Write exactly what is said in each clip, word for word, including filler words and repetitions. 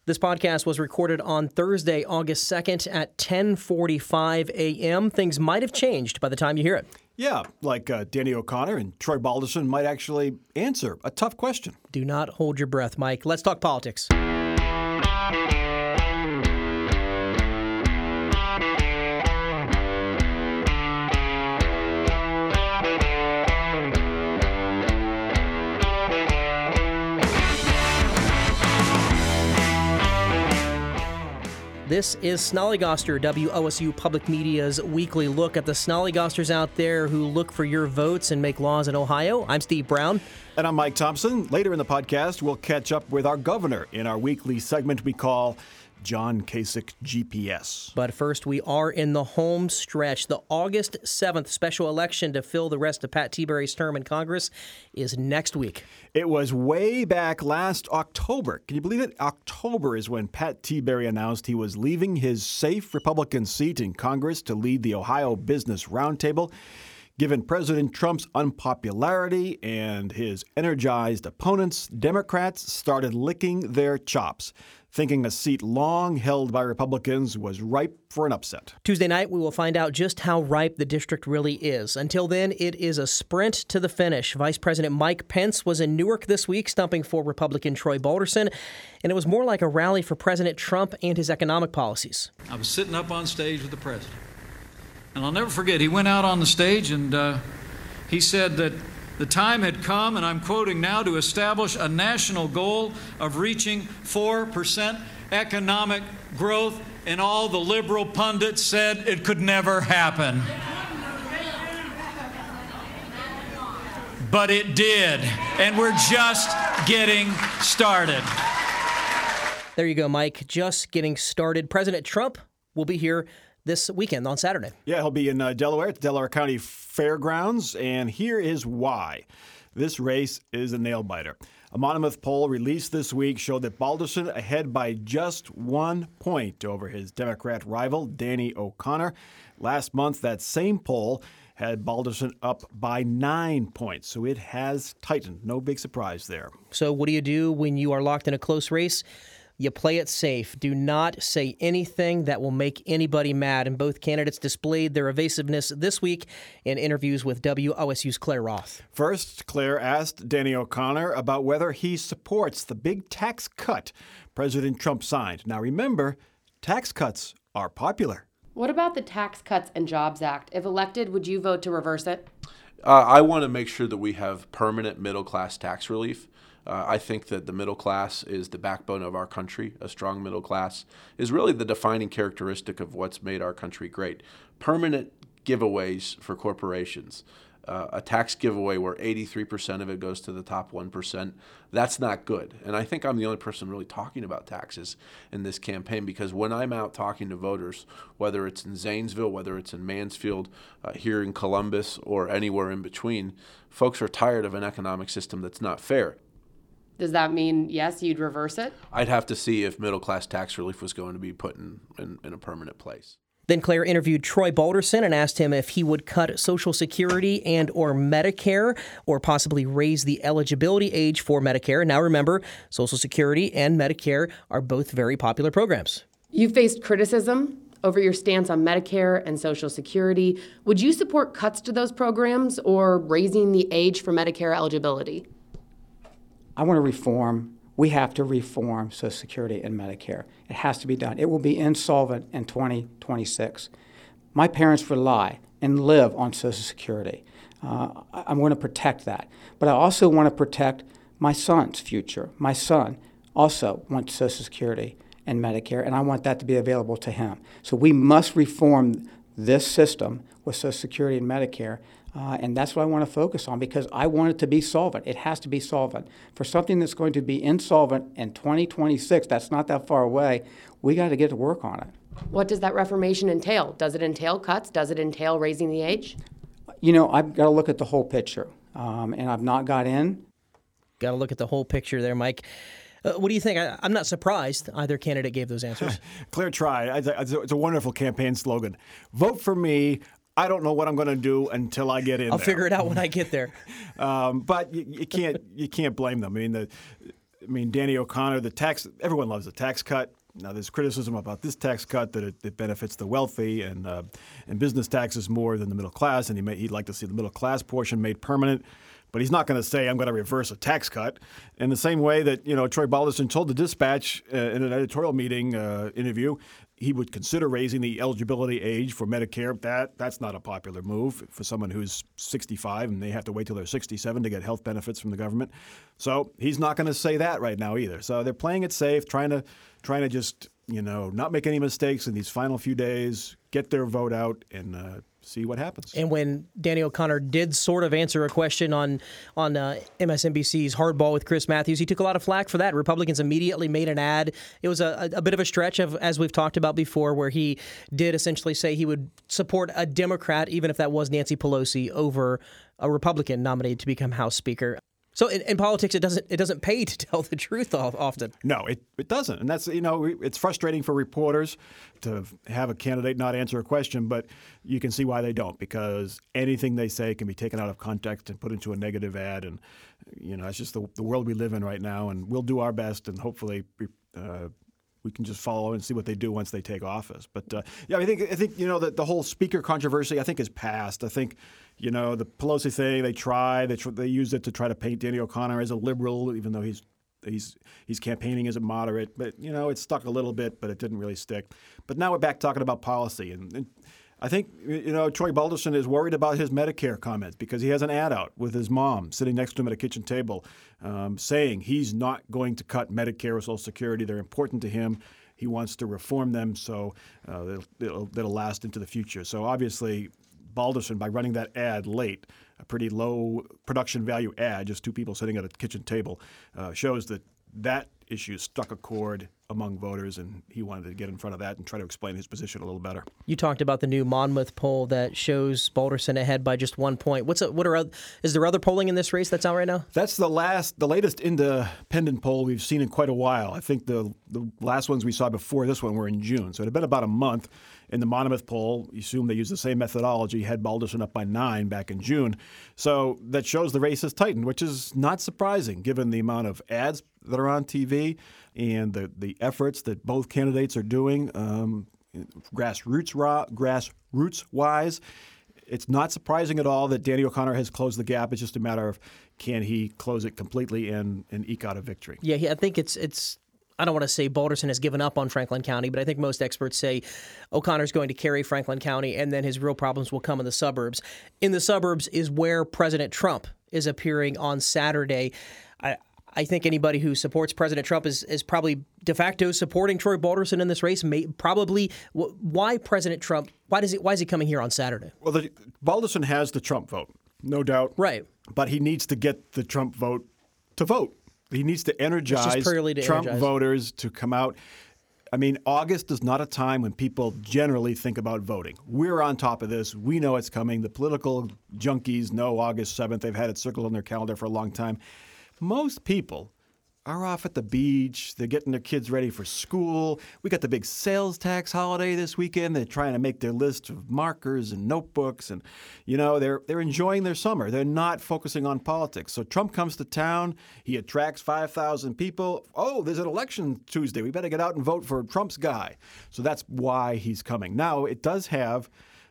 This podcast was recorded on Thursday, August second at ten forty-five a.m. Things might have changed by the time you hear it. Yeah, like uh, Danny O'Connor and Troy Balderson might actually answer a tough question. Do not hold your breath, Mike. Let's talk politics. This is Snollygoster, W O S U Public Media's weekly look at the Snollygosters out there who look for your votes and make laws in Ohio. I'm Steve Brown. And I'm Mike Thompson. Later in the podcast, we'll catch up with our governor in our weekly segment we call John Kasich G P S. But first, we are in the home stretch. The August seventh special election to fill the rest of Pat Tiberi's term in Congress is next week. It was way back last October. Can you believe it? October is when Pat Tiberi announced he was leaving his safe Republican seat in Congress to lead the Ohio Business Roundtable. Given President Trump's unpopularity and his energized opponents, Democrats started licking their chops, thinking a seat long held by Republicans was ripe for an upset. Tuesday night, we will find out just how ripe the district really is. Until then, it is a sprint to the finish. Vice President Mike Pence was in Newark this week, stumping for Republican Troy Balderson, and it was more like a rally for President Trump and his economic policies. I was sitting up on stage with the president, and I'll never forget, he went out on the stage and uh, he said that the time had come, and I'm quoting now, to establish a national goal of reaching four percent economic growth, and all the liberal pundits said it could never happen. But it did, and we're just getting started. There you go, Mike. Just getting started. President Trump will be here this weekend on Saturday. Yeah, he'll be in uh, Delaware at the Delaware County Fairgrounds, and here is why. This race is a nail-biter. A Monmouth poll released this week showed that Balderson ahead by just one point over his Democrat rival, Danny O'Connor. Last month, that same poll had Balderson up by nine points, so it has tightened. No big surprise there. So what do you do when you are locked in a close race? You play it safe. Do not say anything that will make anybody mad. And both candidates displayed their evasiveness this week in interviews with W O S U's Claire Roth. First, Claire asked Danny O'Connor about whether he supports the big tax cut President Trump signed. Now remember, tax cuts are popular. What about the Tax Cuts and Jobs Act? If elected, would you vote to reverse it? Uh, I want to make sure that we have permanent middle-class tax relief. Uh, I think that the middle class is the backbone of our country. A strong middle class is really the defining characteristic of what's made our country great. Permanent giveaways for corporations. Uh, a tax giveaway where eighty-three percent of it goes to the top one percent, that's not good. And I think I'm the only person really talking about taxes in this campaign, because when I'm out talking to voters, whether it's in Zanesville, whether it's in Mansfield, uh, here in Columbus, or anywhere in between, folks are tired of an economic system that's not fair. Does that mean, yes, you'd reverse it? I'd have to see if middle-class tax relief was going to be put in, in, in a permanent place. Then Claire interviewed Troy Balderson and asked him if he would cut Social Security and or Medicare, or possibly raise the eligibility age for Medicare. Now remember, Social Security and Medicare are both very popular programs. You faced criticism over your stance on Medicare and Social Security. Would you support cuts to those programs or raising the age for Medicare eligibility? I want to reform. We have to reform Social Security and Medicare. It has to be done. It will be insolvent in twenty twenty-six. My parents rely and live on Social Security. Uh, I'm going to protect that. But I also want to protect my son's future. My son also wants Social Security and Medicare, and I want that to be available to him. So we must reform this system with Social Security and Medicare. Uh, and that's what I want to focus on, because I want it to be solvent. It has to be solvent. For something that's going to be insolvent in twenty twenty-six, that's not that far away, we got to get to work on it. What does that reformation entail? Does it entail cuts? Does it entail raising the age? You know, I've got to look at the whole picture, um, and I've not got in. Got to look at the whole picture there, Mike. Uh, what do you think? I, I'm not surprised either candidate gave those answers. Claire tried. It's a, it's a wonderful campaign slogan. Vote for me. I don't know what I'm going to do until I get in I'll there. figure it out when I get there. um, but you, you can't you can't blame them. I mean, the I mean, Danny O'Connor, the tax, everyone loves the tax cut. Now, there's criticism about this tax cut that it, it benefits the wealthy and uh, and business taxes more than the middle class, and he may, he'd like to see the middle class portion made permanent. But he's not going to say, I'm going to reverse a tax cut. In the same way that, you know, Troy Balderson told the Dispatch uh, in an editorial meeting uh, interview, he would consider raising the eligibility age for Medicare. That That's not a popular move for someone who's sixty-five and they have to wait till they're sixty-seven to get health benefits from the government. So he's not going to say that right now either. So they're playing it safe, trying to trying to just, you know, not make any mistakes in these final few days, get their vote out, and uh, see what happens. And when Danny O'Connor did sort of answer a question on on uh, M S N B C's Hardball with Chris Matthews, he took a lot of flack for that. Republicans immediately made an ad. It was a, a bit of a stretch, of, as we've talked about before, where he did essentially say he would support a Democrat, even if that was Nancy Pelosi, over a Republican nominated to become House Speaker. So in, in politics, it doesn't it doesn't pay to tell the truth often. No, it, it doesn't. And that's, you know, it's frustrating for reporters to have a candidate not answer a question, but you can see why they don't, because anything they say can be taken out of context and put into a negative ad. And, you know, it's just the, the world we live in right now. And we'll do our best, and hopefully uh, we can just follow and see what they do once they take office. But, uh, yeah, I think, I think you know, the, the whole speaker controversy, I think, is past. I think, you know, the Pelosi thing, they try, they tr- they used it to try to paint Danny O'Connor as a liberal, even though he's he's he's campaigning as a moderate. But, you know, it stuck a little bit, but it didn't really stick. But now we're back talking about policy. And, and I think, you know, Troy Balderson is worried about his Medicare comments because he has an ad out with his mom sitting next to him at a kitchen table um, saying he's not going to cut Medicare or Social Security. They're important to him. He wants to reform them so uh, they'll, they'll, they'll last into the future. So obviously, Balderson, by running that ad late, a pretty low production value ad, just two people sitting at a kitchen table, uh, shows that that issue struck a chord among voters, and he wanted to get in front of that and try to explain his position a little better. You talked about the new Monmouth poll that shows Balderson ahead by just one point. What's a, what are is there other polling in this race that's out right now? That's the last, the latest independent poll we've seen in quite a while. I think the the last ones we saw before this one were in June, so it had been about a month. In the Monmouth poll, you assume they use the same methodology, had Balderson up by nine back in June. So that shows the race has tightened, which is not surprising given the amount of ads that are on T V and the, the efforts that both candidates are doing um, grassroots raw, grassroots-wise. It's not surprising at all that Danny O'Connor has closed the gap. It's just a matter of can he close it completely and, and eke out a victory. Yeah, I think it's it's. I don't want to say Balderson has given up on Franklin County, but I think most experts say O'Connor's going to carry Franklin County, and then his real problems will come in the suburbs. In the suburbs is where President Trump is appearing on Saturday. I, I think anybody who supports President Trump is, is probably de facto supporting Troy Balderson in this race. May, probably why President Trump? Why does he? Why is he coming here on Saturday? Well, the, Balderson has the Trump vote, no doubt. Right. But he needs to get the Trump vote to vote. He needs to energize to Trump energize. voters to come out. I mean, August is not a time when people generally think about voting. We're on top of this. We know it's coming. The political junkies know August seventh. They've had it circled on their calendar for a long time. Most people are off at the beach. They're getting their kids ready for school. We got the big sales tax holiday this weekend. They're trying to make their list of markers and notebooks, and you know they're they're enjoying their summer. They're not focusing on politics. So Trump comes to town. He attracts five thousand people. Oh, there's an election Tuesday. We better get out and vote for Trump's guy. So that's why he's coming. Now it does have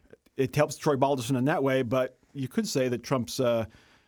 it helps Troy Balderson in that way, but you could say that Trump's uh,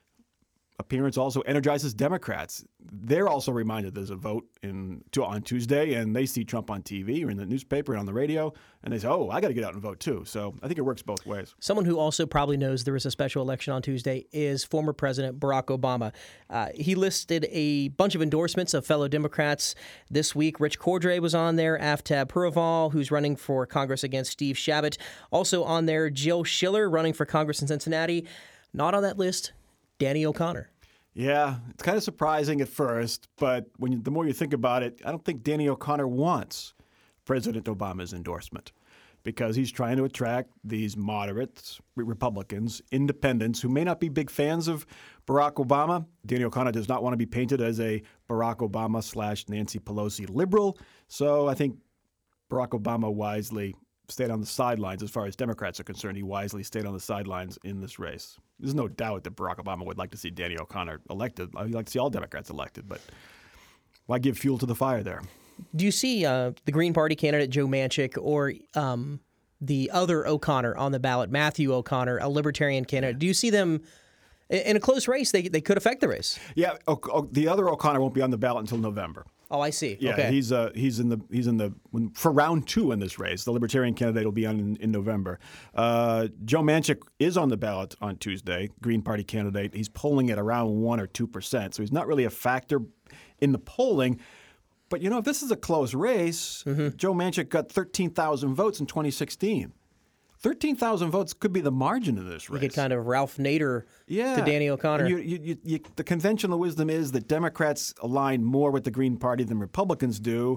appearance also energizes Democrats. They're also reminded there's a vote in to, on Tuesday, and they see Trump on T V or in the newspaper and on the radio, and they say, oh, I got to get out and vote too. So I think it works both ways. Someone who also probably knows there is a special election on Tuesday is former President Barack Obama. Uh, he listed a bunch of endorsements of fellow Democrats this week. Rich Cordray was on there, Aftab Puraval, who's running for Congress against Steve Chabot. Also on there, Jill Schiller, running for Congress in Cincinnati. Not on that list, Danny O'Connor. Yeah, it's kind of surprising at first, but when you, the more you think about it, I don't think Danny O'Connor wants President Obama's endorsement because he's trying to attract these moderates, Republicans, independents who may not be big fans of Barack Obama. Danny O'Connor does not want to be painted as a Barack Obama slash Nancy Pelosi liberal, so I think Barack Obama wisely stayed on the sidelines as far as Democrats are concerned. He wisely stayed on the sidelines in this race. There's no doubt that Barack Obama would like to see Danny O'Connor elected. I'd like to see all Democrats elected, but why give fuel to the fire there? Do you see uh, the Green Party candidate Joe Manchin or um, the other O'Connor on the ballot, Matthew O'Connor, a Libertarian candidate? Do you see them in a close race? They they could affect the race. Yeah, o- o- the other O'Connor won't be on the ballot until November. Oh, I see. Yeah, okay. he's uh, he's in the he's in the for round two in this race. The Libertarian candidate will be on in, in November. Uh, Joe Manchin is on the ballot on Tuesday. Green Party candidate. He's polling at around one or two percent, so he's not really a factor in the polling. But you know, if this is a close race, mm-hmm. Joe Manchin got thirteen thousand votes in twenty sixteen. thirteen thousand votes could be the margin of this race. You get kind of Ralph Nader yeah. to Danny O'Connor. You, you, you, you, the conventional wisdom is that Democrats align more with the Green Party than Republicans do.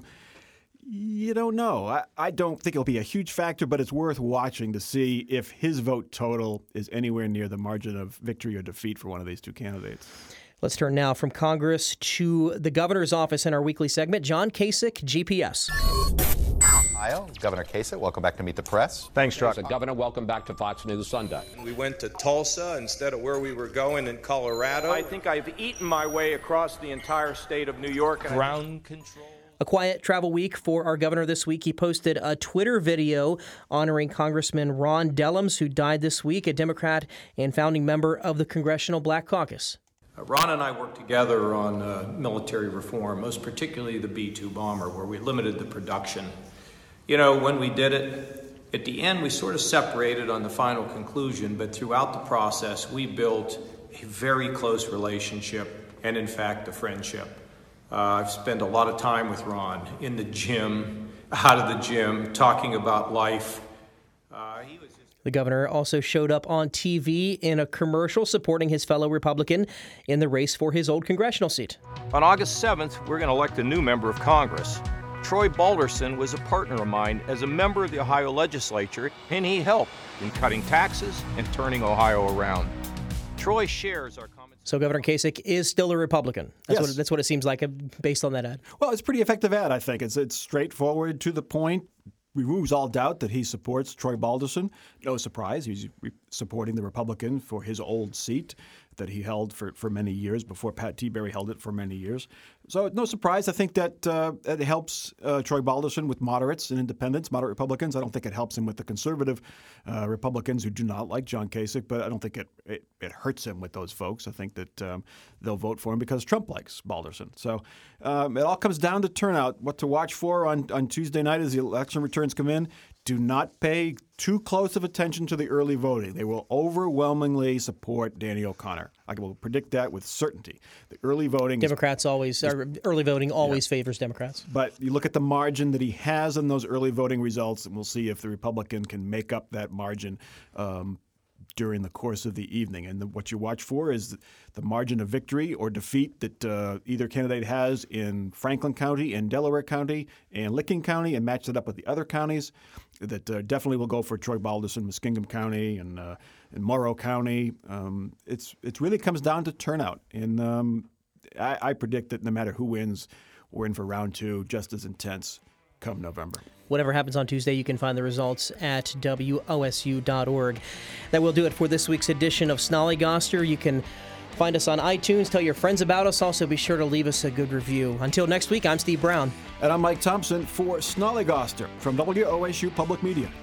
You don't know. I, I don't think it'll be a huge factor, but it's worth watching to see if his vote total is anywhere near the margin of victory or defeat for one of these two candidates. Let's turn now from Congress to the governor's office in our weekly segment. John Kasich, G P S. Ohio. Governor Kasich, welcome back to Meet the Press. Thanks, Chuck. Governor, welcome back to Fox News Sunday. We went to Tulsa instead of where we were going in Colorado. I think I've eaten my way across the entire state of New York. Ground control. A quiet travel week for our governor this week. He posted a Twitter video honoring Congressman Ron Dellums, who died this week, a Democrat and founding member of the Congressional Black Caucus. Uh, Ron and I worked together on uh, military reform, most particularly the B two bomber, where we limited the production. You know, when we did it, at the end we sort of separated on the final conclusion, but throughout the process we built a very close relationship and, in fact, a friendship. Uh, I've spent a lot of time with Ron in the gym, out of the gym, talking about life. Uh, he was just... The governor also showed up on T V in a commercial supporting his fellow Republican in the race for his old congressional seat. On August seventh, we're going to elect a new member of Congress. Troy Balderson was a partner of mine as a member of the Ohio legislature, and he helped in cutting taxes and turning Ohio around. Troy shares our comments. So Governor Kasich is still a Republican. That's, yes. what, that's what it seems like based on that ad. Well, it's a pretty effective ad, I think. It's, it's straightforward, to the point. Removes all doubt that he supports Troy Balderson. No surprise, he's re- supporting the Republican for his old seat that he held for, for many years before Pat Tiberi held it for many years. So no surprise. I think that uh, it helps uh, Troy Balderson with moderates and independents, moderate Republicans. I don't think it helps him with the conservative uh, Republicans who do not like John Kasich, but I don't think it, it, it hurts him with those folks. I think that um, they'll vote for him because Trump likes Balderson. So um, it all comes down to turnout. What to watch for on, on Tuesday night as the election returns come in. Do not pay too close of attention to the early voting. They will overwhelmingly support Danny O'Connor. I will predict that with certainty. The early voting Democrats is, always, or early voting always yeah. favors Democrats. But you look at the margin that he has in those early voting results, and we'll see if the Republican can make up that margin um, during the course of the evening. And the, what you watch for is the margin of victory or defeat that uh, either candidate has in Franklin County and Delaware County and Licking County, and match it up with the other counties that uh, definitely will go for Troy Balderson, Muskingum County and, uh, and Morrow County. Um, it's it really comes down to turnout. And um, I, I predict that no matter who wins, we're in for round two, just as intense come November. Whatever happens on Tuesday, you can find the results at W O S U dot org. That will do it for this week's edition of Snollygoster. You can find us on iTunes. Tell your friends about us. Also, be sure to leave us a good review. Until next week, I'm Steve Brown. And I'm Mike Thompson for Snollygoster from W O S U Public Media.